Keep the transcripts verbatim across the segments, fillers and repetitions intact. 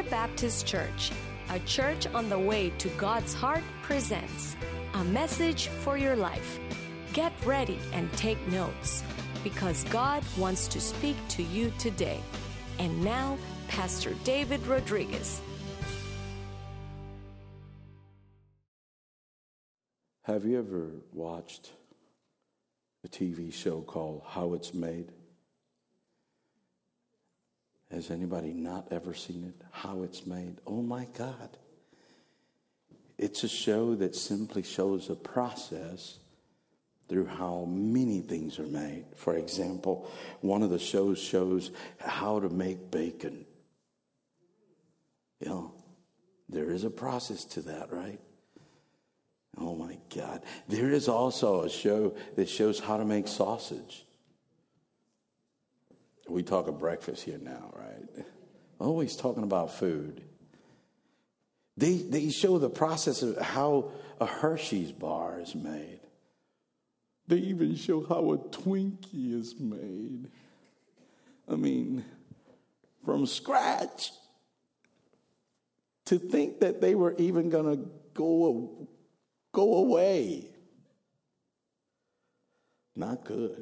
Baptist Church, a church on the way to God's heart, presents a message for your life. Get ready and take notes, because God wants to speak to you today. And now, Pastor David Rodriguez. Have you ever watched a T V show called How It's Made? Has anybody not ever seen it? How It's Made. Oh my God. It's a show that simply shows a process through how many things are made. For example, one of the shows shows how to make bacon. You know, there is a process to that, right? Oh my God. There is also a show that shows how to make sausage. We talk of breakfast here now, right? Always talking about food. They they show the process of how a Hershey's bar is made. They even show how a Twinkie is made. I mean, from scratch. To think that they were even going to go, go away. Not good.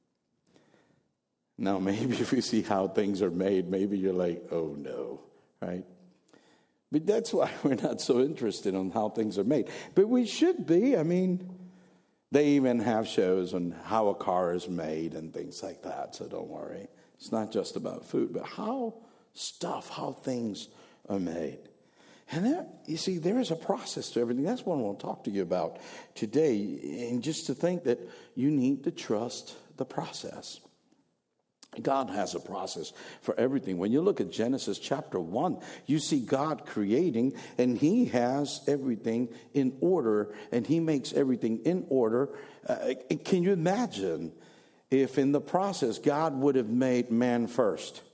Now, maybe if you see how things are made, maybe you're like, oh no, right? But that's why we're not so interested in how things are made. But we should be. I mean, they even have shows on how a car is made and things like that, so don't worry. It's not just about food, but how stuff, how things are made. And there, you see, there is a process to everything. That's what I want to talk to you about today. And just to think that you need to trust the process. God has a process for everything. When you look at Genesis chapter one, you see God creating, and he has everything in order, and he makes everything in order. Uh, can you imagine if in the process God would have made man first?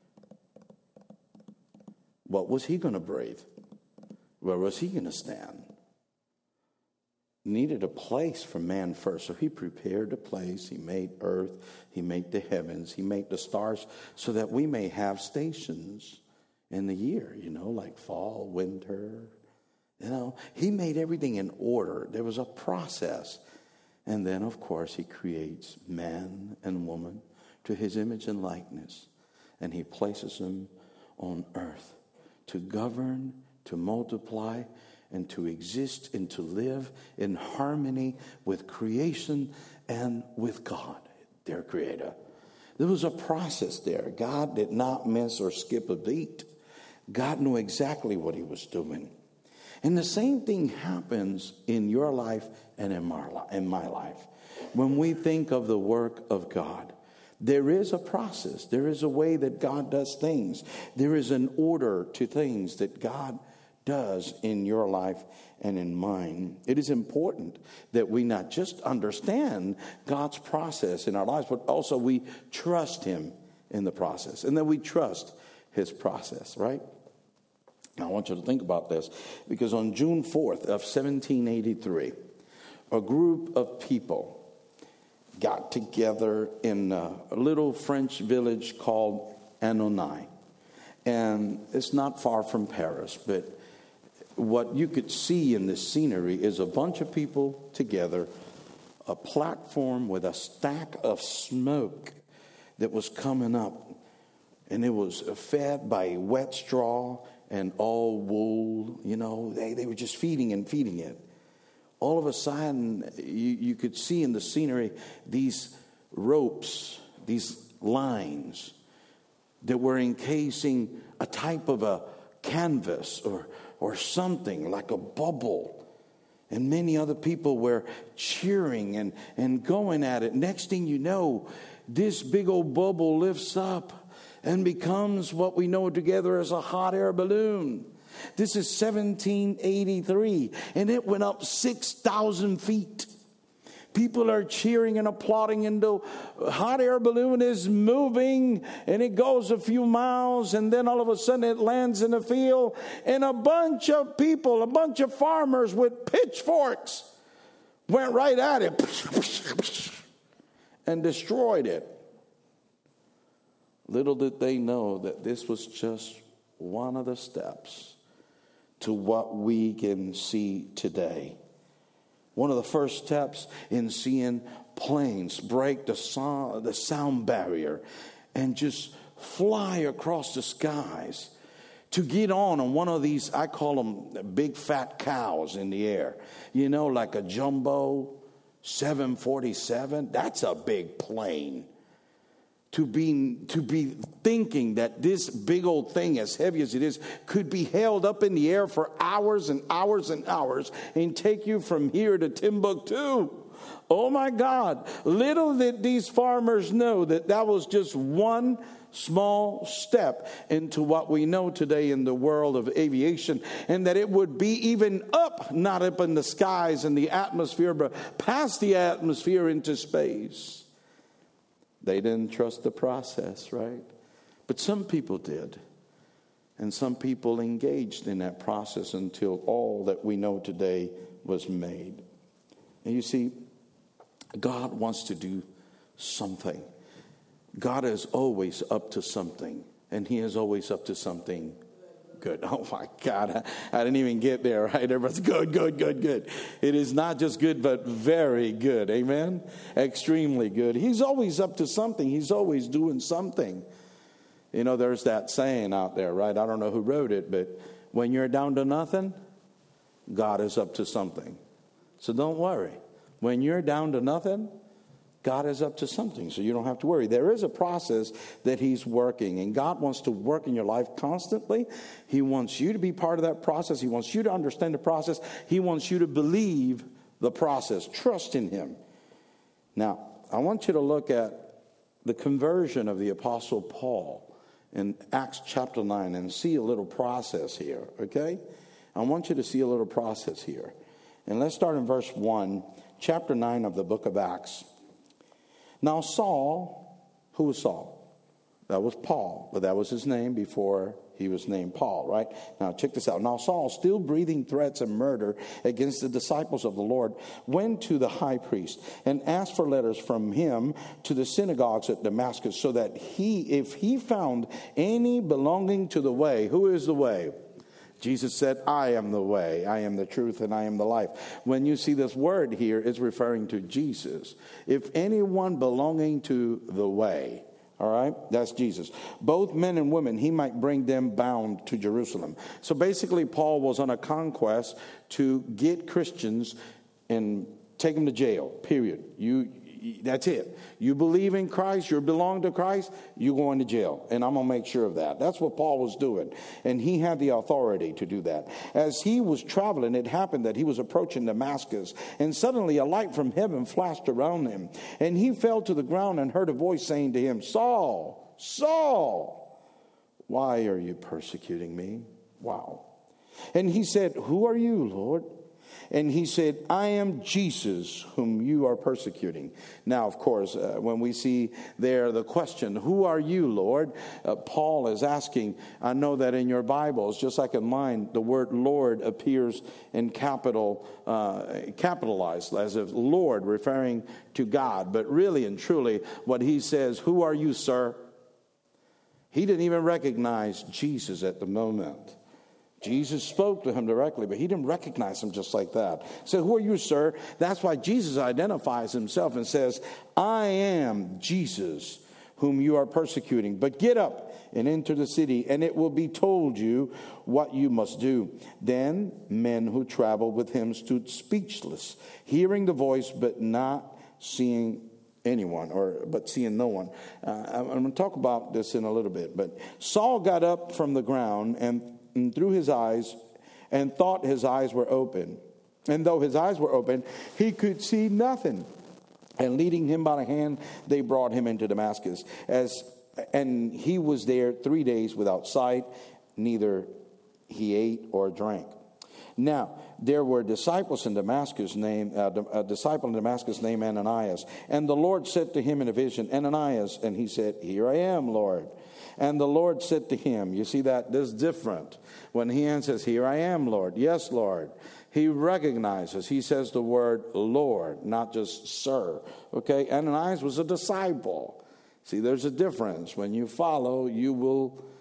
What was he going to breathe? Where was he going to stand? Needed a place for man first. So he prepared a place. He made earth. He made the heavens. He made the stars so that we may have stations in the year, you know, like fall, winter. You know, he made everything in order. There was a process. And then, of course, he creates man and woman to his image and likeness. And he places them on earth to govern, to multiply, and to exist and to live in harmony with creation and with God, their creator. There was a process there. God did not miss or skip a beat. God knew exactly what he was doing. And the same thing happens in your life and in my, in my life. When we think of the work of God, there is a process. There is a way that God does things. There is an order to things that God does in your life and in mine. It is important that we not just understand God's process in our lives, but also we trust him in the process, and that we trust his process, right? Now, I want you to think about this, because on June fourth of seventeen eighty-three, a group of people got together in a little French village called Annonay. And it's not far from Paris, but what you could see in this scenery is a bunch of people together, a platform with a stack of smoke that was coming up, and it was fed by wet straw and all wool. You know, they, they were just feeding and feeding it. All of a sudden, you, you could see in the scenery these ropes, these lines that were encasing a type of a canvas or or something like a bubble. And many other people were cheering and, and going at it. Next thing you know, this big old bubble lifts up and becomes what we know together as a hot air balloon. This is seventeen eighty-three, and it went up six thousand feet. People are cheering and applauding, and the hot air balloon is moving, and it goes a few miles, and then all of a sudden it lands in a field, and a bunch of people, a bunch of farmers with pitchforks went right at it and destroyed it. Little did they know that this was just one of the steps to what we can see today. One of the first steps in seeing planes break the sound, the sound barrier and just fly across the skies. To get on on one of these, I call them big fat cows in the air. You know, like a jumbo seven forty-seven. That's a big plane. To be, to be thinking that this big old thing, as heavy as it is, could be held up in the air for hours and hours and hours and take you from here to Timbuktu. Oh my God. Little did these farmers know that that was just one small step into what we know today in the world of aviation, and that it would be even up, not up in the skies and the atmosphere, but past the atmosphere into space. They didn't trust the process, right? But some people did. And some people engaged in that process until all that we know today was made. And you see, God wants to do something. God is always up to something. And he is always up to something good. Oh my God, I, I didn't even get there, right? Everybody's good, good, good, good. It is not just good, but very good. Amen? Extremely good. He's always up to something. He's always doing something. You know, there's that saying out there, right? I don't know who wrote it, but when you're down to nothing, God is up to something. So don't worry. When you're down to nothing, God is up to something, so you don't have to worry. There is a process that he's working, and God wants to work in your life constantly. He wants you to be part of that process. He wants you to understand the process. He wants you to believe the process. Trust in him. Now, I want you to look at the conversion of the Apostle Paul in Acts chapter nine and see a little process here, okay? I want you to see a little process here. And let's start in verse one, chapter nine of the book of Acts. Now Saul, who was Saul? That was Paul, but that was his name before he was named Paul, right? Now check this out. Now Saul, still breathing threats and murder against the disciples of the Lord, went to the high priest and asked for letters from him to the synagogues at Damascus, so that he, if he found any belonging to the way, who is the way? Jesus said, I am the way, I am the truth, and I am the life. When you see this word here, it's referring to Jesus. If anyone belonging to the way, all right, that's Jesus. Both men and women, he might bring them bound to Jerusalem. So basically, Paul was on a conquest to get Christians and take them to jail, period. You, that's it. You believe in Christ, you belong to Christ, you're going to jail. And I'm going to make sure of that. That's what Paul was doing. And he had the authority to do that. As he was traveling, it happened that he was approaching Damascus. And suddenly a light from heaven flashed around him. And he fell to the ground and heard a voice saying to him, Saul, Saul, why are you persecuting me? Wow. And he said, who are you, Lord? And he said, I am Jesus whom you are persecuting. Now, of course, uh, when we see there the question, who are you, Lord? Uh, Paul is asking, I know that in your Bibles, just like in mine, the word Lord appears in capital, uh, capitalized, as if Lord referring to God. But really and truly, what he says, who are you, sir? He didn't even recognize Jesus at the moment. Jesus spoke to him directly, but he didn't recognize him just like that. So who are you, sir? That's why Jesus identifies himself and says, I am Jesus whom you are persecuting. But get up and enter the city, and it will be told you what you must do. Then men who traveled with him stood speechless, hearing the voice, but not seeing anyone, or but seeing no one. Uh, I'm going to talk about this in a little bit. But Saul got up from the ground and and through his eyes, and thought his eyes were open. And though his eyes were open, he could see nothing. And leading him by the hand, they brought him into Damascus. As and he was there three days without sight, neither he ate or drank. Now, there were disciples in Damascus named, uh, a disciple in Damascus named Ananias. And the Lord said to him in a vision, Ananias, and he said, here I am, Lord. And the Lord said to him, you see that this is different. When he answers, here I am, Lord. Yes, Lord. He recognizes, he says the word Lord, not just sir. Okay, Ananias was a disciple. See, there's a difference. When you follow, you will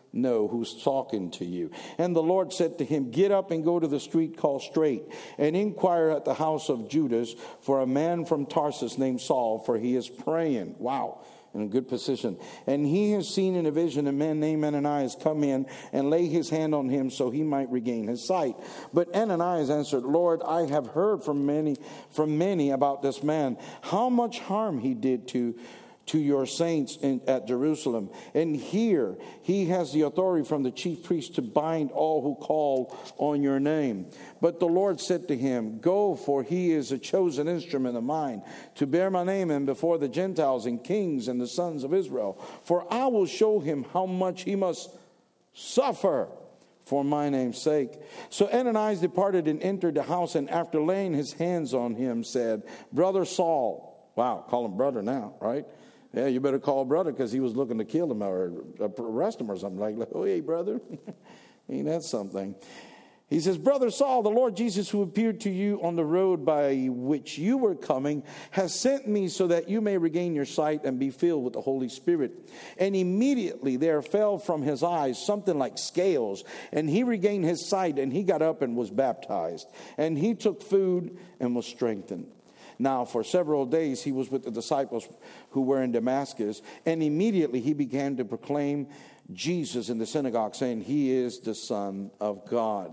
know who's talking to you. And the Lord said to him, get up and go to the street called Straight, and inquire at the house of Judas for a man from Tarsus named Saul, for he is praying. Wow. In a good position. And he has seen in a vision a man named Ananias come in and lay his hand on him so he might regain his sight. But Ananias answered, Lord, I have heard from many from many about this man, how much harm he did to to your saints in, at Jerusalem. And here he has the authority from the chief priest to bind all who call on your name. But the Lord said to him, go, for he is a chosen instrument of mine to bear my name in before the Gentiles and kings and the sons of Israel. For I will show him how much he must suffer for my name's sake. So Ananias departed and entered the house, and after laying his hands on him said, Brother Saul. Wow, call him brother now, right? Yeah, you better call brother, because he was looking to kill him or arrest him or something. Like, oh, hey, brother. Ain't that something? He says, Brother Saul, the Lord Jesus, who appeared to you on the road by which you were coming, has sent me so that you may regain your sight and be filled with the Holy Spirit. And immediately there fell from his eyes something like scales, and he regained his sight, and he got up and was baptized. And he took food and was strengthened. Now, for several days he was with the disciples who were in Damascus, and immediately he began to proclaim Jesus in the synagogue, saying, he is the Son of God.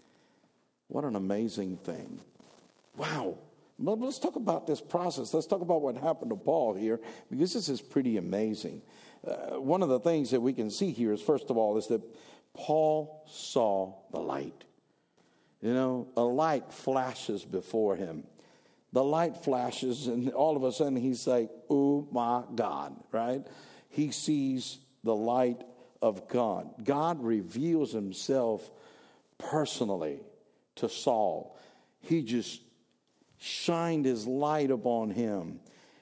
What an amazing thing. Wow. But let's talk about this process. Let's talk about what happened to Paul here, because this is pretty amazing. Uh, one of the things that we can see here is, first of all, is that Paul saw the light. You know, a light flashes before him. The light flashes, and all of a sudden he's like, oh my God, right? He sees the light of God. God reveals himself personally to Saul. He just shined his light upon him.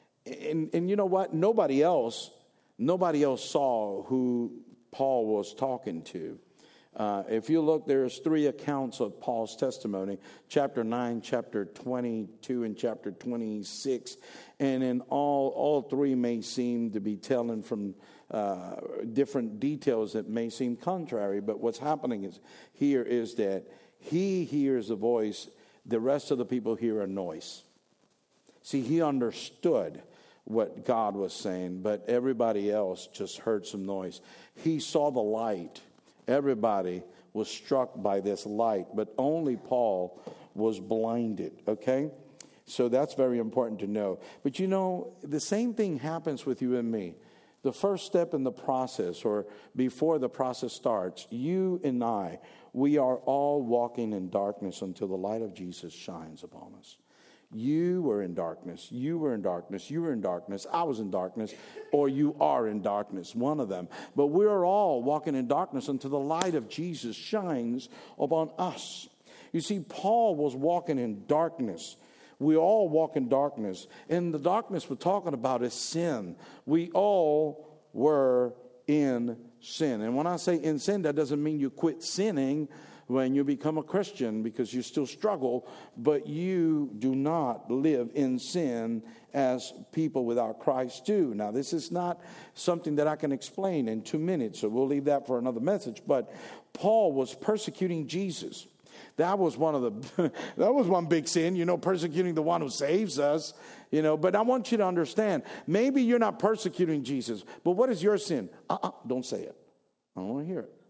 And, and you know what? Nobody else, nobody else saw who Paul was talking to. Uh, if you look, there's three accounts of Paul's testimony, chapter nine, chapter twenty-two, and chapter twenty-six. And in all, all three may seem to be telling from uh, different details that may seem contrary. But what's happening is here is that he hears a voice. The rest of the people hear a noise. See, he understood what God was saying, but everybody else just heard some noise. He saw the light. Everybody was struck by this light, but only Paul was blinded, okay? So that's very important to know. But you know, the same thing happens with you and me. The first step in the process, or before the process starts, you and I, we are all walking in darkness until the light of Jesus shines upon us. You were in darkness. You were in darkness. You were in darkness. I was in darkness. Or you are in darkness, one of them. But we're all walking in darkness until the light of Jesus shines upon us. You see, Paul was walking in darkness. We all walk in darkness. And the darkness we're talking about is sin. We all were in sin. And when I say in sin, that doesn't mean you quit sinning when you become a Christian, because you still struggle, but you do not live in sin as people without Christ do. Now, this is not something that I can explain in two minutes, so we'll leave that for another message. But Paul was persecuting Jesus. That was one of the, that was one big sin, you know, persecuting the one who saves us, you know. But I want you to understand, maybe you're not persecuting Jesus, but what is your sin? Uh-uh, don't say it. I don't want to hear it.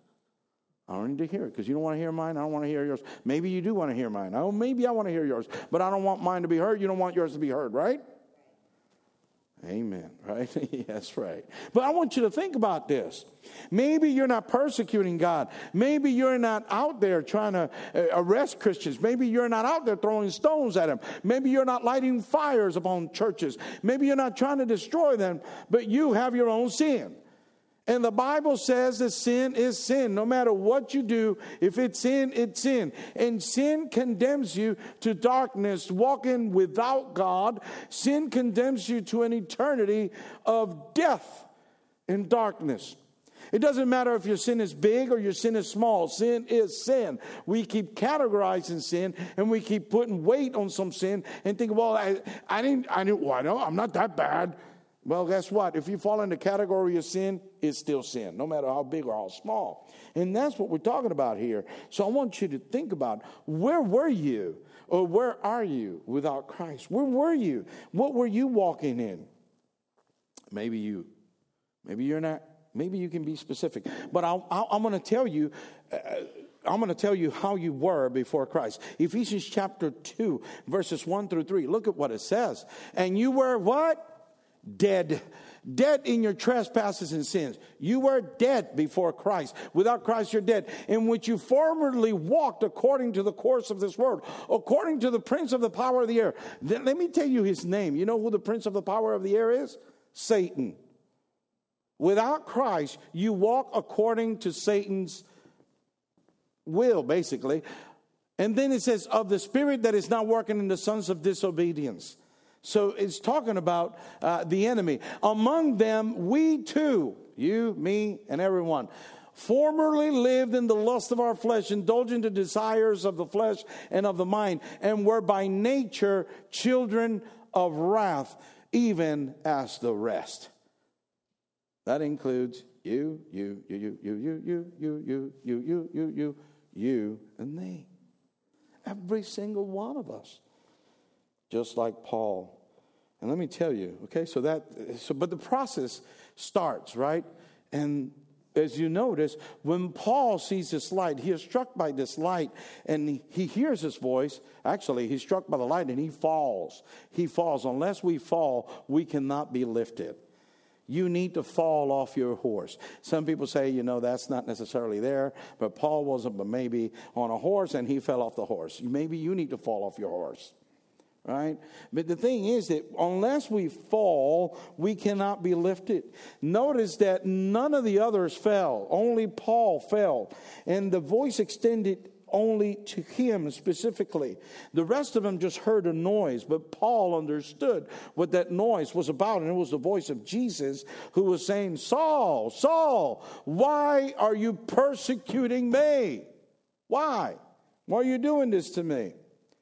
I don't need to hear it, because you don't want to hear mine. I don't want to hear yours. Maybe you do want to hear mine. Oh, maybe I want to hear yours, but I don't want mine to be heard. You don't want yours to be heard, right? Amen, right? Yes, right. But I want you to think about this. Maybe you're not persecuting God. Maybe you're not out there trying to arrest Christians. Maybe you're not out there throwing stones at them. Maybe you're not lighting fires upon churches. Maybe you're not trying to destroy them, but you have your own sin. And the Bible says that sin is sin. No matter what you do, if it's sin, it's sin. And sin condemns you to darkness, walking without God. Sin condemns you to an eternity of death and darkness. It doesn't matter if your sin is big or your sin is small. Sin is sin. We keep categorizing sin, and we keep putting weight on some sin and think, well, I, I didn't, I didn't, well, I know I'm not that bad. Well, guess what? If you fall in the category of sin, it's still sin, no matter how big or how small. And that's what we're talking about here. So I want you to think about, where were you, or where are you without Christ? Where were you? What were you walking in? Maybe you, maybe you're not, maybe you can be specific. But I'll, I'll, I'm going to tell you, uh, I'm going to tell you how you were before Christ. Ephesians chapter two, verses one through three. Look at what it says. And you were what? Dead. Dead in your trespasses and sins. You were dead before Christ. Without Christ, you're dead. In which you formerly walked according to the course of this world, according to the prince of the power of the air. Then let me tell you his name. You know who the prince of the power of the air is? Satan. Without Christ, you walk according to Satan's will, basically. And then it says, of the spirit that is now working in the sons of disobedience. So it's talking about uh, the enemy. Among them, we too, you, me, and everyone, formerly lived in the lust of our flesh, indulging the desires of the flesh and of the mind, and were by nature children of wrath, even as the rest. That includes you, you, you, you, you, you, you, you, you, you, you, you, you, you, and me. Every single one of us. Just like Paul. And let me tell you, okay, so that, so, but the process starts, right? And as you notice, when Paul sees this light, he is struck by this light, and he, he hears his voice. Actually, he's struck by the light, and he falls. He falls. Unless we fall, we cannot be lifted. You need to fall off your horse. Some people say, you know, that's not necessarily there, but Paul wasn't, but maybe on a horse, and he fell off the horse. Maybe you need to fall off your horse. Right? But the thing is that unless we fall, we cannot be lifted. Notice that none of the others fell. Only Paul fell. And the voice extended only to him specifically. The rest of them just heard a noise, but Paul understood what that noise was about. And it was the voice of Jesus who was saying, Saul, Saul, why are you persecuting me? Why? Why are you doing this to me?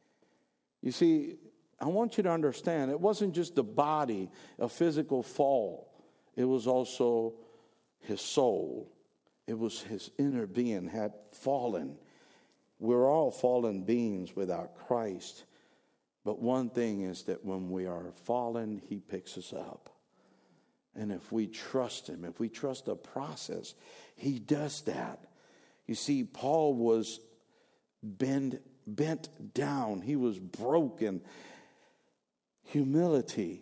You see, I want you to understand, it wasn't just the body, a physical fall. It was also his soul. It was his inner being had fallen. We're all fallen beings without Christ. But one thing is that when we are fallen, he picks us up. And if we trust him, if we trust the process, he does that. You see, Paul was bent, bent down. He was broken. Humility.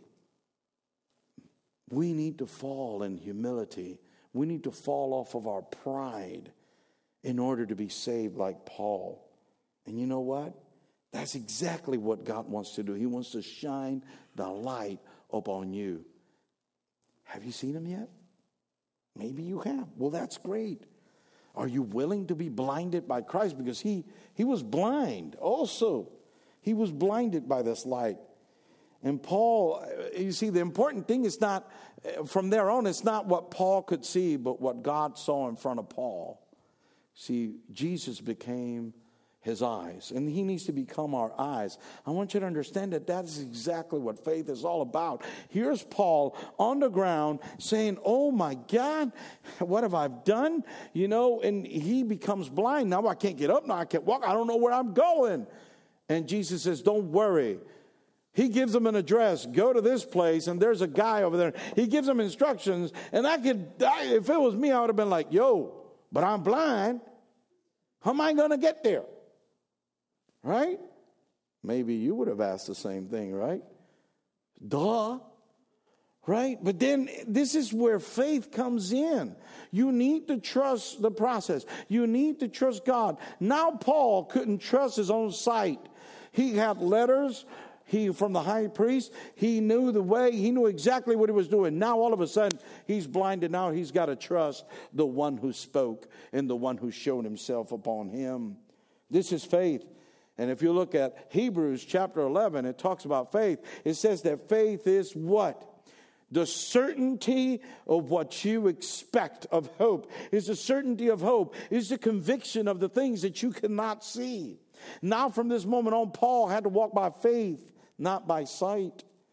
We need to fall in humility. We need to fall off of our pride in order to be saved like Paul. And you know what? That's exactly what God wants to do. He wants to shine the light upon you. Have you seen him yet? Maybe you have. Well, that's great. Are you willing to be blinded by Christ? Because he, he was blind also. He was blinded by this light. And Paul, you see, the important thing is not, from there on, it's not what Paul could see, but what God saw in front of Paul. See, Jesus became his eyes, and he needs to become our eyes. I want you to understand that that is exactly what faith is all about. Here's Paul on the ground saying, oh my God, what have I done? You know, and he becomes blind. Now I can't get up, now I can't walk, I don't know where I'm going. And Jesus says, don't worry. He gives them an address. Go to this place, and there's a guy over there. He gives them instructions, and I could, I, if it was me, I would have been like, yo, but I'm blind. How am I going to get there? Right? Maybe you would have asked the same thing, right? Duh. Right? But then this is where faith comes in. You need to trust the process. You need to trust God. Now Paul couldn't trust his own sight. He had letters. He, from the high priest, he knew the way, he knew exactly what he was doing. Now all of a sudden, he's blinded. Now he's got to trust the one who spoke and the one who showed himself upon him. This is faith. And if you look at Hebrews chapter eleven, it talks about faith. It says that faith is what? The certainty of what you expect of hope. Is the certainty of hope. Is the conviction of the things that you cannot see. Now from this moment on, Paul had to walk by faith, not by sight.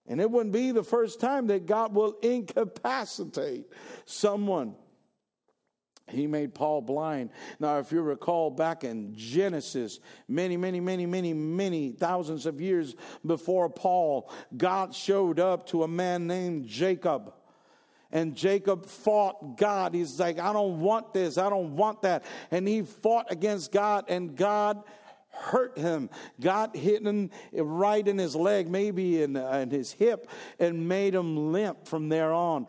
And it wouldn't be the first time that God will incapacitate someone. He made Paul blind. Now, if you recall back in Genesis, many, many, many, many, many thousands of years before Paul, God showed up to a man named Jacob. And Jacob fought God. He's like, I don't want this. I don't want that. And he fought against God, and God hurt him. God hit him right in his leg, maybe in, in his hip, and made him limp from there on.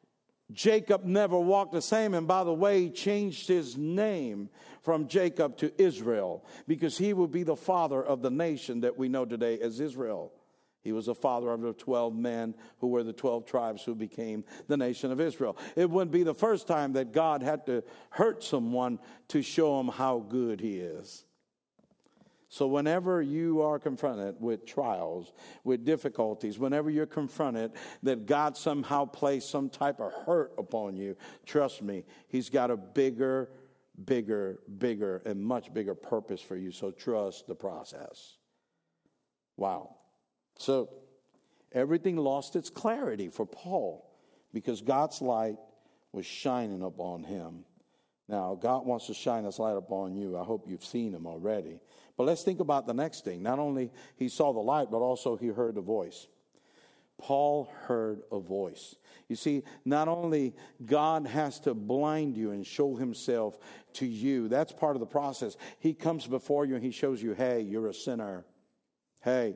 Jacob never walked the same. And by the way, he changed his name from Jacob to Israel, because he would be the father of the nation that we know today as Israel. He was the father of the twelve men who were the twelve tribes who became the nation of Israel. It wouldn't be the first time that God had to hurt someone to show him how good he is. So whenever you are confronted with trials, with difficulties, whenever you're confronted that God somehow placed some type of hurt upon you, trust me, he's got a bigger, bigger, bigger, and much bigger purpose for you. So trust the process. Wow. So everything lost its clarity for Paul because God's light was shining upon him. Now, God wants to shine his light upon you. I hope you've seen him already. But let's think about the next thing. Not only he saw the light, but also he heard a voice. Paul heard a voice. You see, not only God has to blind you and show himself to you. That's part of the process. He comes before you and he shows you, hey, you're a sinner. Hey,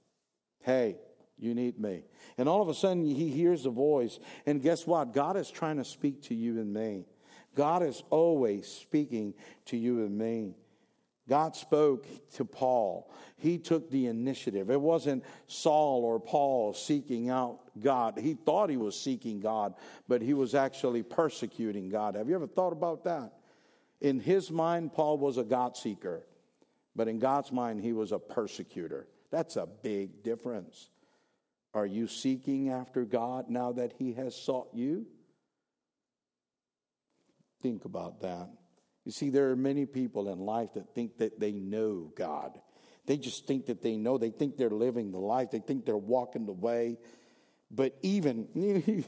hey, you need me. And all of a sudden he hears a voice. And guess what? God is trying to speak to you and me. God is always speaking to you and me. God spoke to Paul. He took the initiative. It wasn't Saul or Paul seeking out God. He thought he was seeking God, but he was actually persecuting God. Have you ever thought about that? In his mind, Paul was a God seeker, but in God's mind, he was a persecutor. That's a big difference. Are you seeking after God now that he has sought you? Think about that. You see, there are many people in life that think that they know God. They just think that they know. They think they're living the life. They think they're walking the way. But even,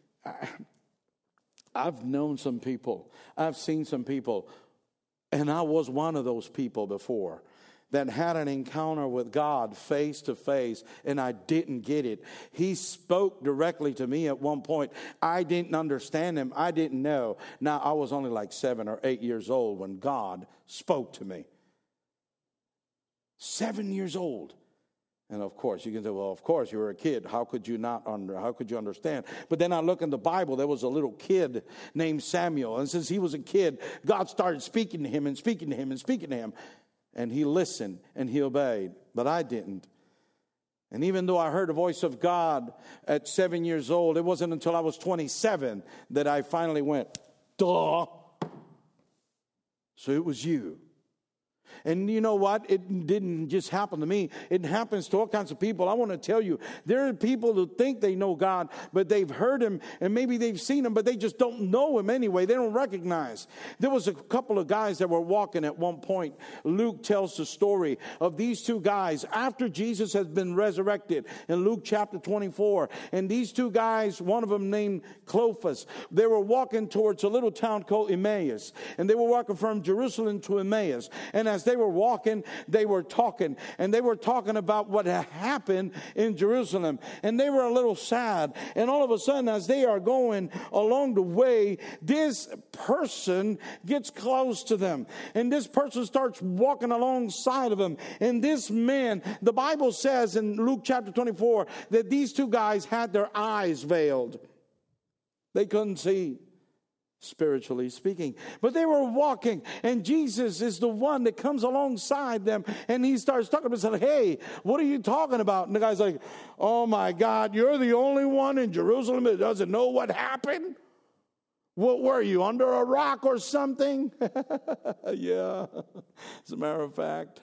I've known some people. I've seen some people. And I was one of those people before that had an encounter with God face to face, and I didn't get it. He spoke directly to me at one point. I didn't understand him. I didn't know. Now, I was only like seven or eight years old when God spoke to me. Seven years old. And of course, you can say, well, of course, you were a kid. How could you not under, how could you understand? But then I look in the Bible, there was a little kid named Samuel. And since he was a kid, God started speaking to him and speaking to him and speaking to him. And he listened and he obeyed, but I didn't. And even though I heard the voice of God at seven years old, it wasn't until I was twenty-seven that I finally went, duh. So it was you. And you know what? It didn't just happen to me. It happens to all kinds of people. I want to tell you, there are people who think they know God, but they've heard him, and maybe they've seen him, but they just don't know him anyway. They don't recognize. There was a couple of guys that were walking at one point. Luke tells the story of these two guys after Jesus has been resurrected in Luke chapter twenty-four. And these two guys, one of them named Clopas, they were walking towards a little town called Emmaus. And they were walking from Jerusalem to Emmaus. And as they were walking, they were talking, and they were talking about what had happened in Jerusalem, and they were a little sad. And all of a sudden, as they are going along the way, this person gets close to them, and this person starts walking alongside of them. And this man, the Bible says in Luke chapter twenty-four that these two guys had their eyes veiled. They couldn't see, spiritually speaking. But they were walking, and Jesus is the one that comes alongside them, and he starts talking and said, hey, what are you talking about? And the guy's like, oh my God, you're the only one in Jerusalem that doesn't know what happened? What were you, under a rock or something? Yeah, as a matter of fact.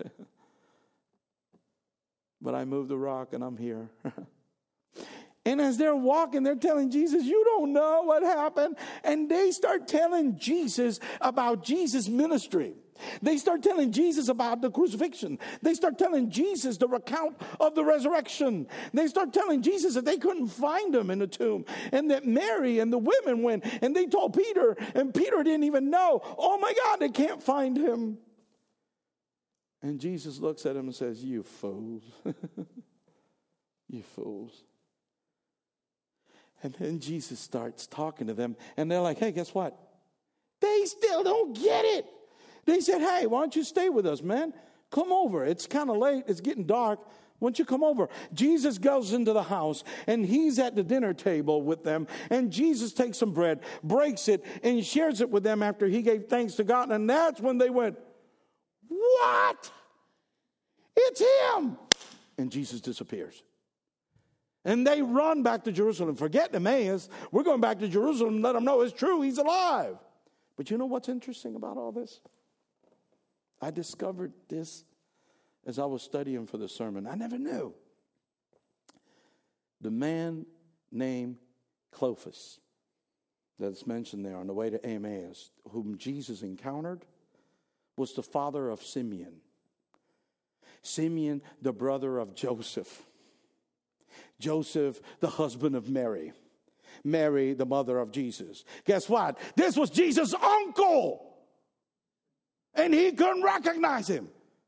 But I moved the rock and I'm here. And as they're walking, they're telling Jesus, you don't know what happened. And they start telling Jesus about Jesus' ministry. They start telling Jesus about the crucifixion. They start telling Jesus the recount of the resurrection. They start telling Jesus that they couldn't find him in the tomb, and that Mary and the women went and they told Peter, and Peter didn't even know. Oh my God, they can't find him. And Jesus looks at him and says, you fools. You fools. And then Jesus starts talking to them, and they're like, hey, guess what? They still don't get it. They said, hey, why don't you stay with us, man? Come over. It's kind of late. It's getting dark. Why don't you come over? Jesus goes into the house, and he's at the dinner table with them. And Jesus takes some bread, breaks it, and shares it with them after he gave thanks to God. And that's when they went, what? It's him. And Jesus disappears. And they run back to Jerusalem. Forget Emmaus. We're going back to Jerusalem and let them know it's true. He's alive. But you know what's interesting about all this? I discovered this as I was studying for the sermon. I never knew. The man named Cleophas that's mentioned there on the way to Emmaus, whom Jesus encountered, was the father of Simeon. Simeon, the brother of Joseph. Joseph, the husband of Mary. Mary, the mother of Jesus. Guess what? This was Jesus' uncle. And he couldn't recognize him.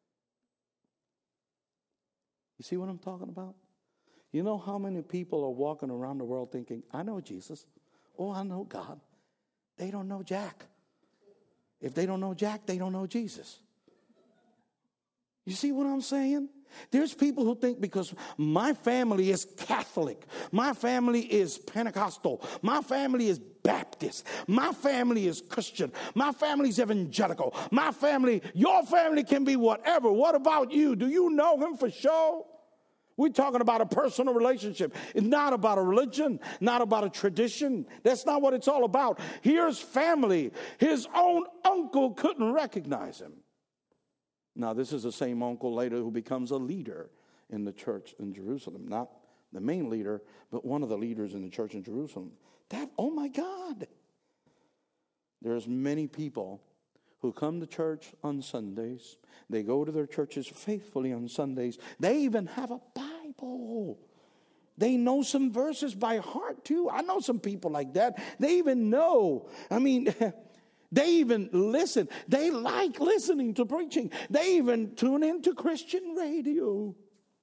You see what I'm talking about? You know how many people are walking around the world thinking, I know Jesus. Oh, I know God. They don't know Jack. If they don't know Jack, they don't know Jesus. You see what I'm saying? There's people who think because my family is Catholic, my family is Pentecostal, my family is Baptist, my family is Christian, my family is evangelical, my family, your family can be whatever. What about you? Do you know him for sure? We're talking about a personal relationship. It's not about a religion, not about a tradition. That's not what it's all about. Here's family. His own uncle couldn't recognize him. Now, this is the same uncle later who becomes a leader in the church in Jerusalem. Not the main leader, but one of the leaders in the church in Jerusalem. That, oh my God. There's many people who come to church on Sundays. They go to their churches faithfully on Sundays. They even have a Bible. They know some verses by heart too. I know some people like that. They even know. I mean... They even listen. They like listening to preaching. They even tune into Christian radio.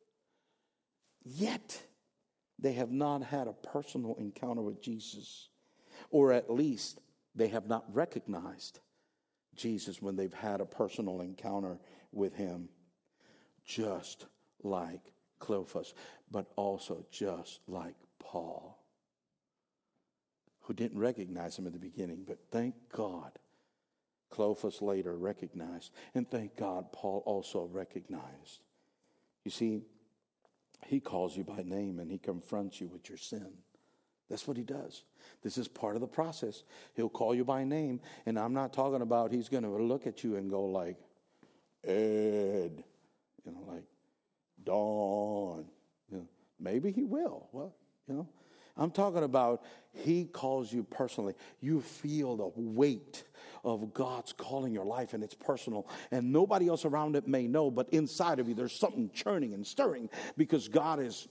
Yet, they have not had a personal encounter with Jesus. Or at least, they have not recognized Jesus when they've had a personal encounter with him. Just like Cleophas, but also just like Paul, who didn't recognize him at the beginning, but thank God Cleophas later recognized, and thank God Paul also recognized. You see, he calls you by name and he confronts you with your sin. That's what he does. This is part of the process. He'll call you by name, and I'm not talking about he's going to look at you and go like, Ed, you know, like, Dawn. You know, maybe he will. Well, you know, I'm talking about he calls you personally. You feel the weight of God's calling your life, and it's personal. And nobody else around it may know, but inside of you there's something churning and stirring because God is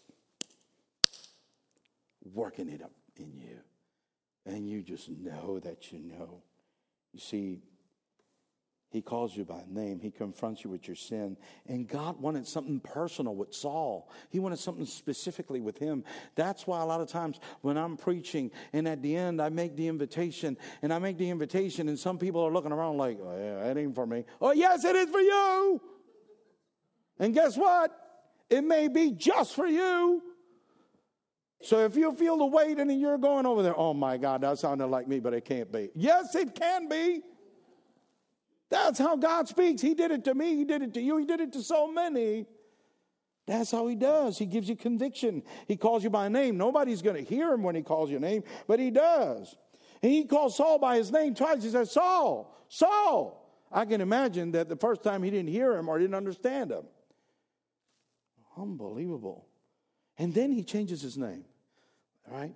working it up in you. And you just know that you know. You see, he calls you by name. He confronts you with your sin. And God wanted something personal with Saul. He wanted something specifically with him. That's why a lot of times when I'm preaching and at the end I make the invitation and I make the invitation and some people are looking around like, oh, yeah, that ain't for me. Oh, yes, it is for you. And guess what? It may be just for you. So if you feel the weight and you're going over there, oh my God, that sounded like me, but it can't be. Yes, it can be. That's how God speaks. He did it to me. He did it to you. He did it to so many. That's how he does. He gives you conviction. He calls you by name. Nobody's going to hear him when he calls your name, but he does. And he calls Saul by his name twice. He says, Saul, Saul. I can imagine that the first time he didn't hear him or didn't understand him. Unbelievable. And then he changes his name, right?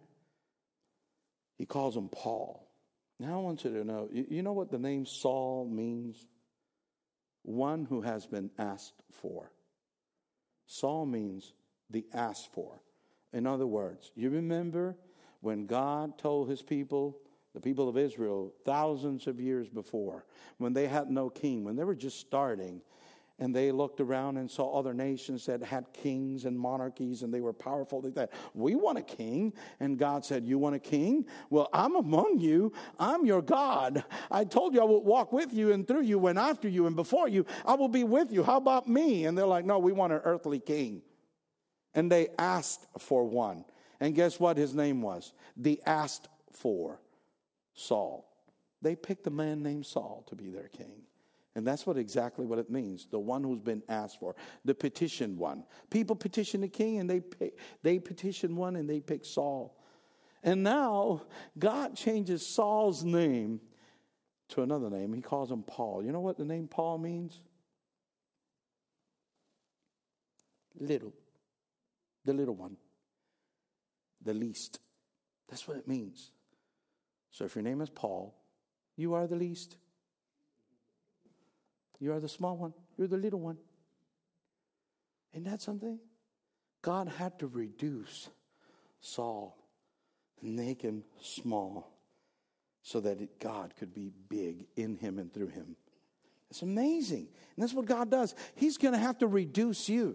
He calls him Paul. Now I want you to know, you know what the name Saul means? one who has been asked for. Saul means the asked for. In other words, you remember when God told his people, the people of Israel, thousands of years before, when they had no king, when they were just starting, and they looked around and saw other nations that had kings and monarchies, and they were powerful. They thought, we want a king. And God said, you want a king? Well, I'm among you. I'm your God. I told you I will walk with you and through you and after you and before you. I will be with you. How about me? And they're like, no, we want an earthly king. And they asked for one. And guess what his name was? The asked for Saul. They picked a man named Saul to be their king. And that's what exactly what it means. The one who's been asked for. The petitioned one. People petition the king and they pick, they petition one and they pick Saul. And now God changes Saul's name to another name. He calls him Paul. You know what the name Paul means? Little. The little one. The least. That's what it means. So if your name is Paul, you are the least. You are the small one. You're the little one. Isn't that something? God had to reduce Saul and make him small so that it, God could be big in him and through him. It's amazing. And that's what God does. He's going to have to reduce you.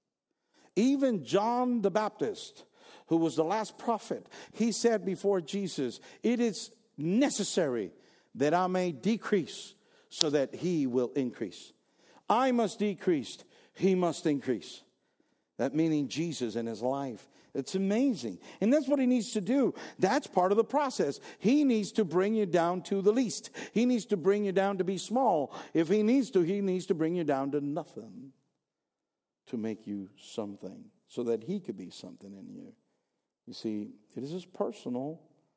Even John the Baptist, who was the last prophet, he said before Jesus, it is necessary that I may decrease so that he will increase. I must decrease, he must increase. That meaning Jesus in his life. It's amazing. And that's what he needs to do. That's part of the process. He needs to bring you down to the least. He needs to bring you down to be small. If he needs to, he needs to bring you down to nothing to make you something so that he could be something in you. You see, it is as personal,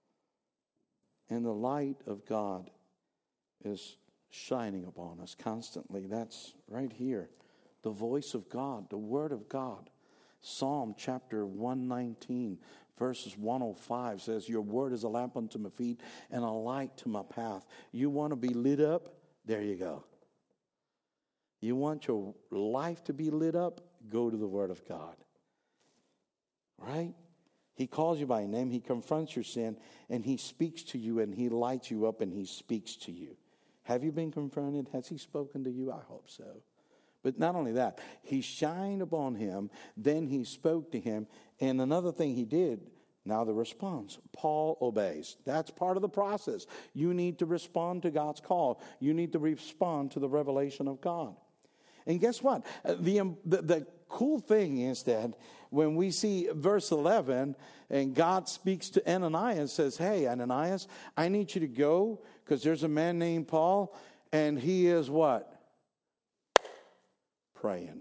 and the light of God is shining upon us constantly. That's right here. The voice of God, the word of God. Psalm chapter one nineteen, verses one oh five says, your word is a lamp unto my feet and a light to my path. You want to be lit up? There you go. You want your life to be lit up? Go to the word of God. Right? He calls you by name. He confronts your sin, and he speaks to you, and he lights you up, and he speaks to you. Have you been confronted? Has he spoken to you? I hope so. But not only that, he shined upon him, then he spoke to him, and another thing he did, now the response. Paul obeys. That's part of the process. You need to respond to God's call. You need to respond to the revelation of God. And guess what? The, the, the cool thing is that when we see verse eleven, and God speaks to Ananias, says, hey, Ananias, I need you to go because there's a man named Paul, and he is what? Praying.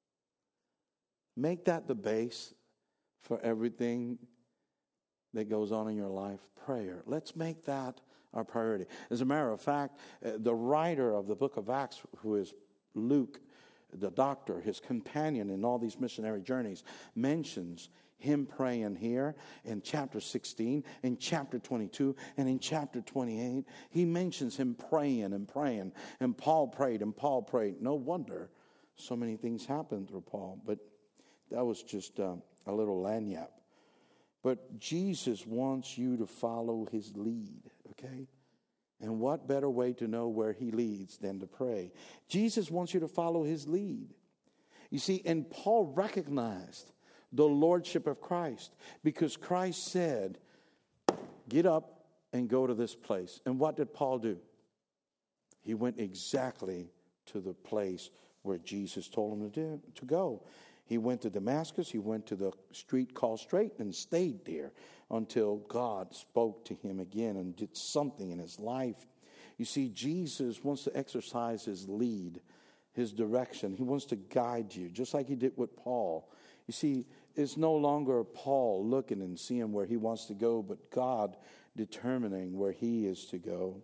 Make that the base for everything that goes on in your life. Prayer. Let's make that our priority. As a matter of fact, the writer of the book of Acts, who is Luke, the doctor, his companion in all these missionary journeys, mentions him praying here in chapter sixteen, in chapter twenty-two, and in chapter twenty-eight. He mentions him praying and praying. And Paul prayed and Paul prayed. No wonder so many things happened through Paul. But that was just uh, a little lanyap. But Jesus wants you to follow his lead, okay? And what better way to know where he leads than to pray? Jesus wants you to follow his lead. You see, and Paul recognized the lordship of Christ because Christ said, get up and go to this place. And what did Paul do? He went exactly to the place where Jesus told him to do, to go. He went to Damascus. He went to the street called Straight and stayed there until God spoke to him again and did something in his life. You see, Jesus wants to exercise his lead, his direction. He wants to guide you, just like he did with Paul. You see, it's no longer Paul looking and seeing where he wants to go, but God determining where he is to go.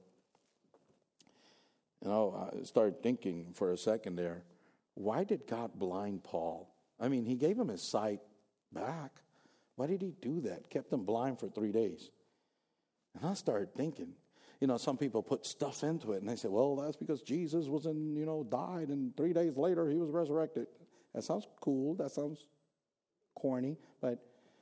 You know, I started thinking for a second there, why did God blind Paul? I mean, he gave him his sight back. Why did he do that? Kept him blind for three days. And I started thinking, you know, some people put stuff into it, and they say, well, that's because Jesus was in, you know, died, and three days later he was resurrected. That sounds cool. That sounds corny, but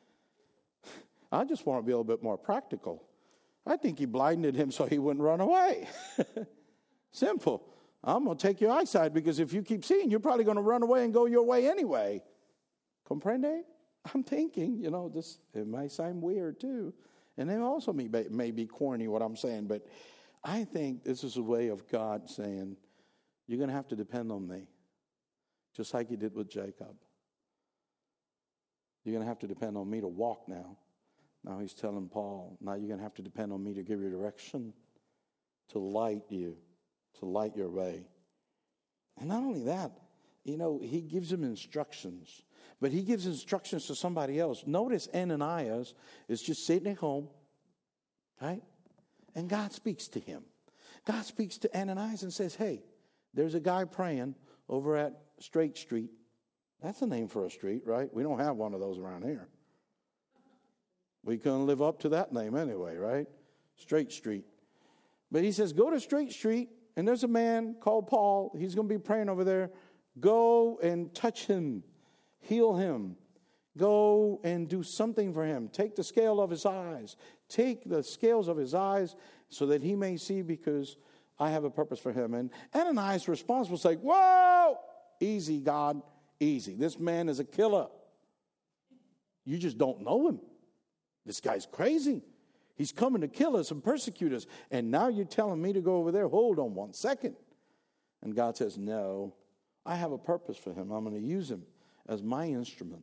I just want to be a little bit more practical. I think he blinded him so he wouldn't run away. Simple. I'm going to take your eyesight, because if you keep seeing, you're probably going to run away and go your way anyway. Comprende? I'm thinking, you know, this, it may sound weird too. And it also may, may be corny what I'm saying, but I think this is a way of God saying, you're going to have to depend on me, just like he did with Jacob. You're going to have to depend on me to walk now. Now he's telling Paul, now you're going to have to depend on me to give you direction, to light you, to light your way. And not only that, you know, he gives him instructions. But he gives instructions to somebody else. Notice Ananias is just sitting at home, right? And God speaks to him. God speaks to Ananias and says, hey, there's a guy praying over at Straight Street. That's a name for a street, right? We don't have one of those around here. We couldn't live up to that name anyway, right? Straight Street. But he says, go to Straight Street, and there's a man called Paul. He's going to be praying over there. Go and touch him. Heal him. Go and do something for him. Take the scale of his eyes. Take the scales of his eyes so that he may see, because I have a purpose for him. And Ananias' response was like, whoa, easy, God, easy. This man is a killer. You just don't know him. This guy's crazy. He's coming to kill us and persecute us. And now you're telling me to go over there? Hold on one second. And God says, no, I have a purpose for him. I'm going to use him as my instrument.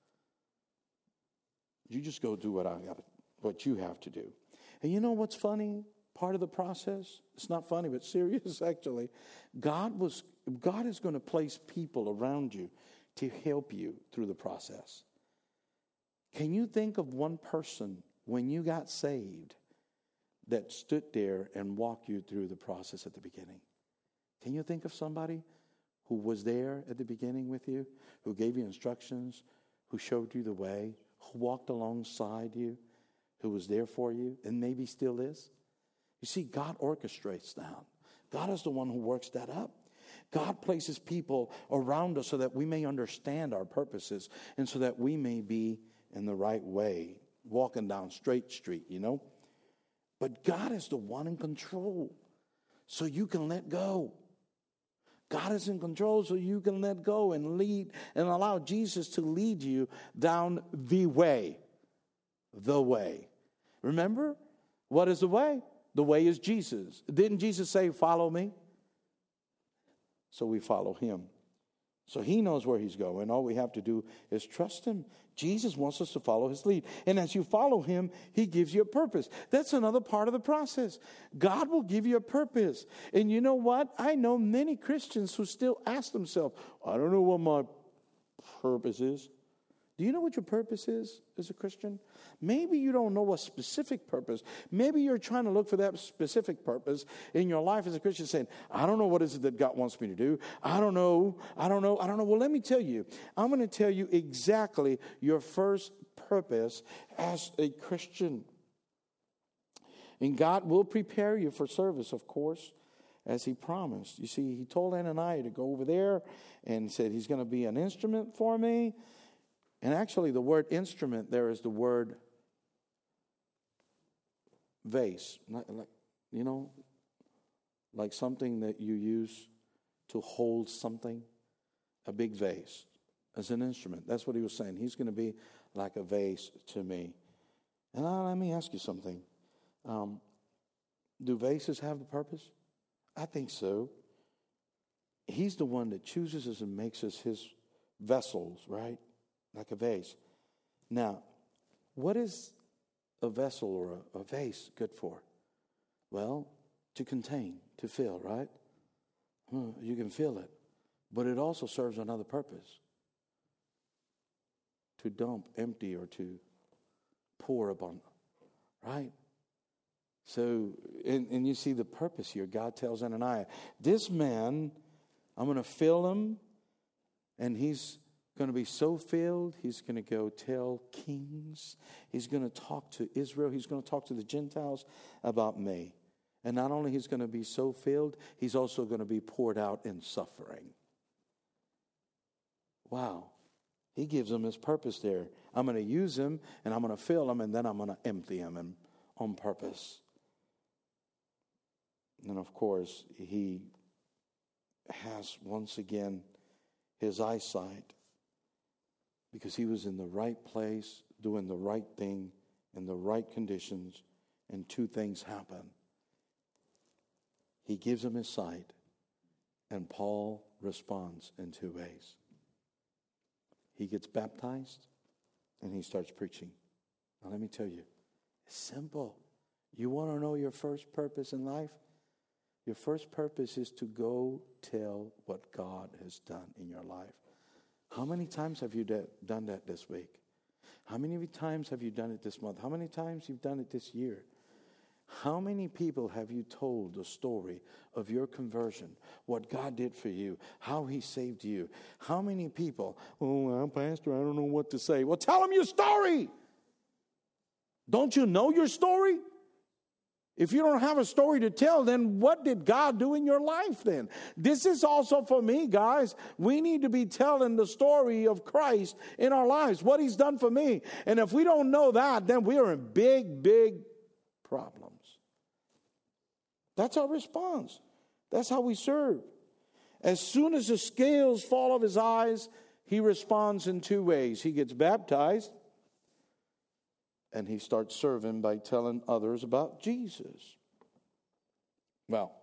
You just go do what I got, what you have to do. And you know what's funny? Part of the process, it's not funny, but serious actually. God was God is going to place people around you to help you through the process. Can you think of one person when you got saved that stood there and walked you through the process at the beginning? Can you think of somebody who was there at the beginning with you, who gave you instructions, who showed you the way, who walked alongside you, who was there for you, and maybe still is? You see, God orchestrates that. God is the one who works that up. God places people around us so that we may understand our purposes and so that we may be in the right way, walking down Straight Street, you know. But God is the one in control, so you can let go. God is in control, so you can let go and lead and allow Jesus to lead you down the way. The way. Remember, what is the way? The way is Jesus. Didn't Jesus say, follow me? So we follow him. So he knows where he's going. All we have to do is trust him. Jesus wants us to follow his lead. And as you follow him, he gives you a purpose. That's another part of the process. God will give you a purpose. And you know what? I know many Christians who still ask themselves, I don't know what my purpose is. Do you know what your purpose is as a Christian? Maybe you don't know a specific purpose. Maybe you're trying to look for that specific purpose in your life as a Christian, saying, I don't know what is it that God wants me to do. I don't know. I don't know. I don't know. Well, let me tell you. I'm going to tell you exactly your first purpose as a Christian. And God will prepare you for service, of course, as he promised. You see, he told Ananias to go over there and said he's going to be an instrument for me. And actually, the word instrument there is the word vase. Like, you know, like something that you use to hold something, a big vase as an instrument. That's what he was saying. He's going to be like a vase to me. And now let me ask you something. Um, do vases have the purpose? I think so. He's the one that chooses us and makes us his vessels, right? Like a vase. Now, what is a vessel or a, a vase good for? Well, to contain, to fill, right? Well, you can fill it. But it also serves another purpose. To dump, empty, or to pour upon, right? So, and, and you see the purpose here. God tells Ananias, this man, I'm going to fill him, and he's going to be so filled, he's going to go tell kings. He's going to talk to Israel. He's going to talk to the Gentiles about me. And not only he's going to be so filled, he's also going to be poured out in suffering. Wow. He gives him his purpose there. I'm going to use him, and I'm going to fill him, and then I'm going to empty him and on purpose. And of course, he has once again his eyesight, because he was in the right place, doing the right thing, in the right conditions, and two things happen. He gives him his sight, and Paul responds in two ways. He gets baptized, and he starts preaching. Now let me tell you, it's simple. You want to know your first purpose in life? Your first purpose is to go tell what God has done in your life. How many times have you de- done that this week? How many times have you done it this month? How many times you've done it this year? How many people have you told the story of your conversion, what God did for you, how he saved you? How many people, oh, well, Pastor, I don't know what to say. Well, tell them your story. Don't you know your story? If you don't have a story to tell, then what did God do in your life then? This is also for me, guys. We need to be telling the story of Christ in our lives, what he's done for me. And if we don't know that, then we are in big, big problems. That's our response. That's how we serve. As soon as the scales fall off his eyes, he responds in two ways. He gets baptized, and he starts serving by telling others about Jesus. Well,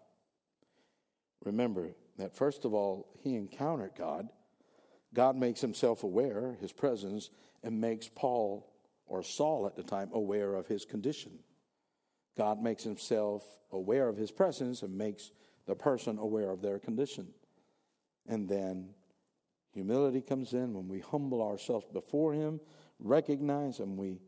remember that first of all, he encountered God. God makes himself aware, his presence, and makes Paul, or Saul at the time, aware of his condition. God makes himself aware of his presence and makes the person aware of their condition. And then humility comes in when we humble ourselves before him, recognize, and we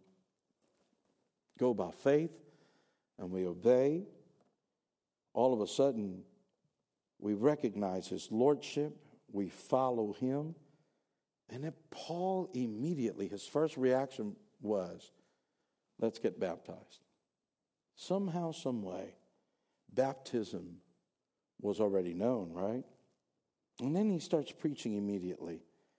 go by faith, and we obey. All of a sudden, we recognize his lordship, we follow him. And then Paul immediately, his first reaction was, let's get baptized. Somehow, some way, baptism was already known, right? And then he starts preaching immediately.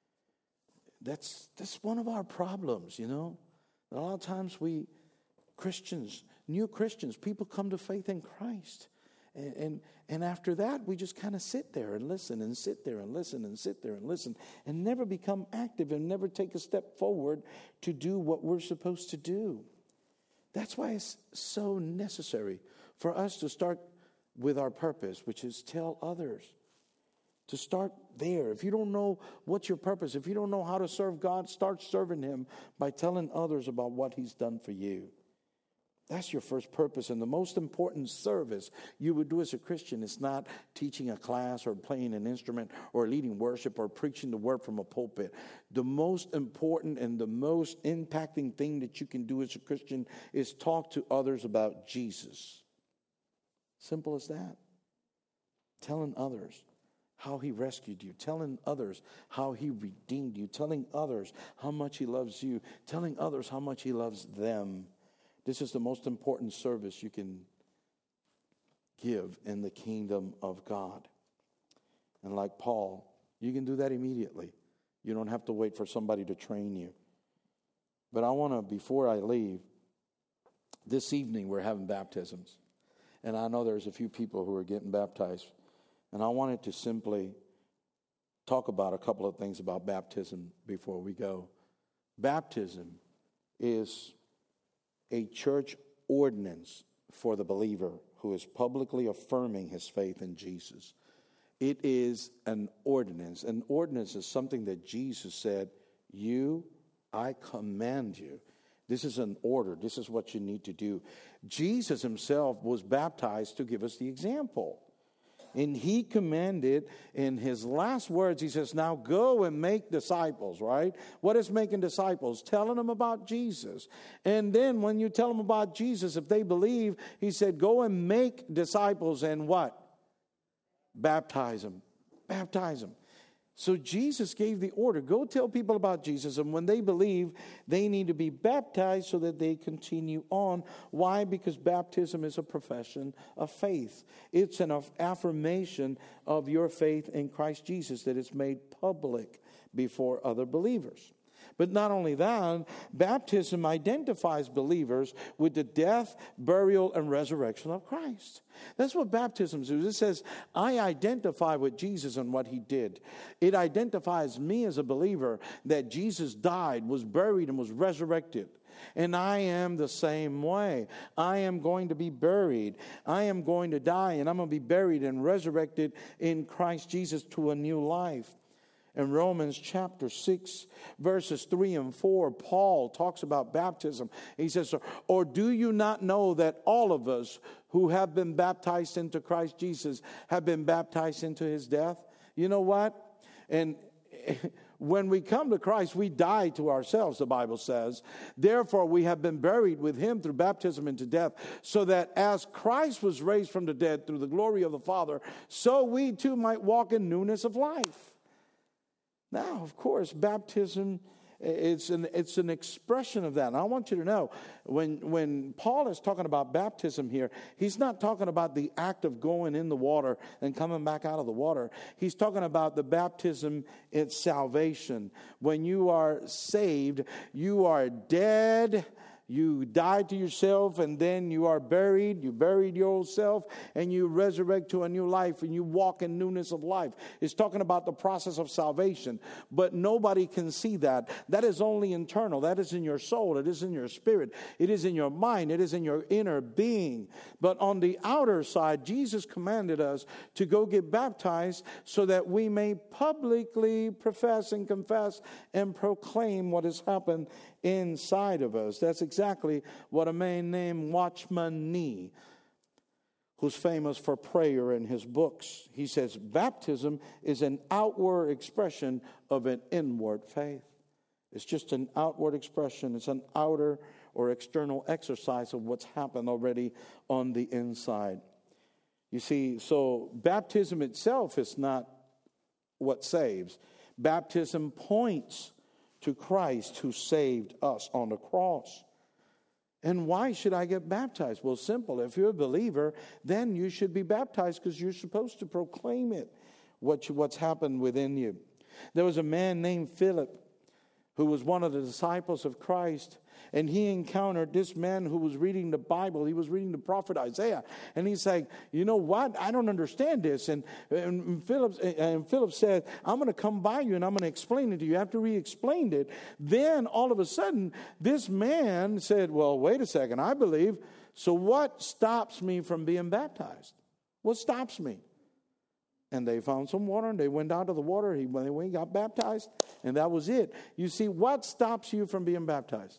That's that's one of our problems, you know. A lot of times we, Christians, new Christians, people come to faith in Christ. And, and, and after that, we just kind of sit there and listen and sit there and listen and sit there and listen and never become active and never take a step forward to do what we're supposed to do. That's why it's so necessary for us to start with our purpose, which is tell others. To start there. If you don't know what's your purpose, if you don't know how to serve God, start serving him by telling others about what he's done for you. That's your first purpose. And the most important service you would do as a Christian is not teaching a class or playing an instrument or leading worship or preaching the word from a pulpit. The most important and the most impacting thing that you can do as a Christian is talk to others about Jesus. Simple as that. Telling others how he rescued you, telling others how he redeemed you, telling others how much he loves you, telling others how much he loves them. This is the most important service you can give in the kingdom of God. And like Paul, you can do that immediately. You don't have to wait for somebody to train you. But I want to, before I leave, this evening we're having baptisms. And I know there's a few people who are getting baptized. And I wanted to simply talk about a couple of things about baptism before we go. Baptism is a church ordinance for the believer who is publicly affirming his faith in Jesus. It is an ordinance. An ordinance is something that Jesus said, you, I command you. This is an order. This is what you need to do. Jesus himself was baptized to give us the example. And he commanded in his last words, he says, now go and make disciples, right? What is making disciples? Telling them about Jesus. And then when you tell them about Jesus, if they believe, he said, go and make disciples and what? Baptize them. Baptize them. So Jesus gave the order, go tell people about Jesus, and when they believe, they need to be baptized so that they continue on. Why? Because baptism is a profession of faith. It's an affirmation of your faith in Christ Jesus that is made public before other believers. But not only that, baptism identifies believers with the death, burial, and resurrection of Christ. That's what baptism does. It says, I identify with Jesus and what he did. It identifies me as a believer that Jesus died, was buried, and was resurrected. And I am the same way. I am going to be buried. I am going to die, and I'm going to be buried and resurrected in Christ Jesus to a new life. In Romans chapter six, verses three and four, Paul talks about baptism. He says, or do you not know that all of us who have been baptized into Christ Jesus have been baptized into his death? You know what? And when we come to Christ, we die to ourselves, the Bible says. Therefore, we have been buried with him through baptism into death, so that as Christ was raised from the dead through the glory of the Father, so we too might walk in newness of life. Now, of course, baptism, it's an, it's an expression of that. And I want you to know, when, when Paul is talking about baptism here, he's not talking about the act of going in the water and coming back out of the water. He's talking about the baptism, it's salvation. When you are saved, you are dead. You died to yourself, and then you are buried. You buried your old self, and you resurrect to a new life, and you walk in newness of life. It's talking about the process of salvation. But nobody can see that. That is only internal. That is in your soul. It is in your spirit. It is in your mind. It is in your inner being. But on the outer side, Jesus commanded us to go get baptized so that we may publicly profess and confess and proclaim what has happened inside of us. That's exactly what a man named Watchman Nee, who's famous for prayer in his books, he says, baptism is an outward expression of an inward faith. It's just an outward expression. It's an outer or external exercise of what's happened already on the inside. You see, so baptism itself is not what saves. Baptism points to Christ who saved us on the cross. And why should I get baptized? Well, simple. If you're a believer, then you should be baptized because you're supposed to proclaim it, what you, what's happened within you. There was a man named Philip who was one of the disciples of Christ, and he encountered this man who was reading the Bible. He was reading the prophet Isaiah, and he's like, you know what? I don't understand this. And, and, Philip, and Philip said, I'm going to come by you, and I'm going to explain it to you. After he explained it, then all of a sudden, this man said, well, wait a second, I believe. So what stops me from being baptized? What stops me? And they found some water, and they went out to the water. He went away, got baptized, and that was it. You see, what stops you from being baptized?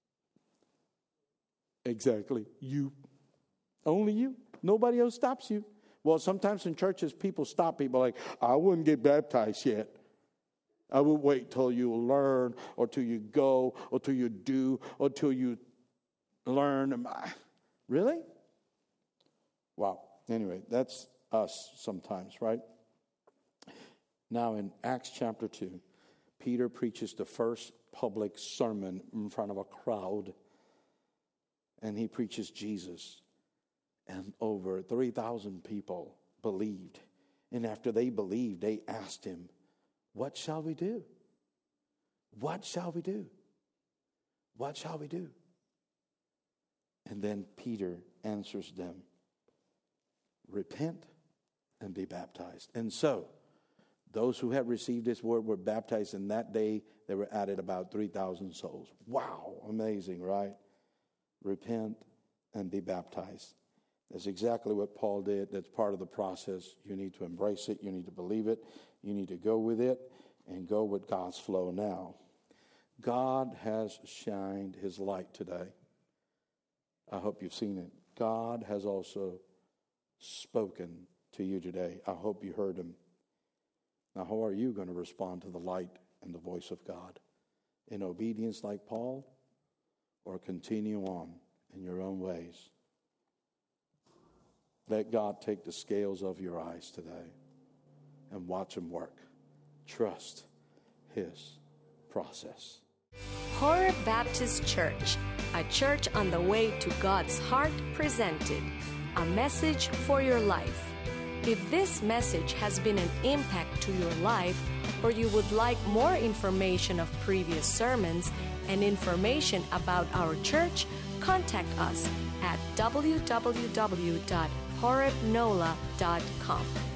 Exactly, you. Only you. Nobody else stops you. Well, sometimes in churches, people stop people like, I wouldn't get baptized yet. I would wait till you learn, or till you go, or till you do, or till you learn. Really? Wow. Anyway, that's us sometimes, right? Now in Acts chapter two, Peter preaches the first public sermon in front of a crowd, and he preaches Jesus, and over three thousand people believed. And after they believed, they asked him, what shall we do? What shall we do? What shall we do? And then Peter answers them, repent and be baptized. And so, those who had received this word were baptized, and that day there were added about three thousand souls. Wow, amazing, right? Repent and be baptized. That's exactly what Paul did. That's part of the process. You need to embrace it. You need to believe it. You need to go with it and go with God's flow now. God has shined his light today. I hope you've seen it. God has also spoken to you today. I hope you heard him. Now, how are you going to respond to the light and the voice of God? In obedience like Paul, or continue on in your own ways? Let God take the scales of your eyes today and watch him work. Trust His process. Horeb Baptist Church, a church on the way to God's heart, presented A Message for Your Life. If this message has been an impact to your life, or you would like more information of previous sermons and information about our church, contact us at w w w dot horeb nola dot com.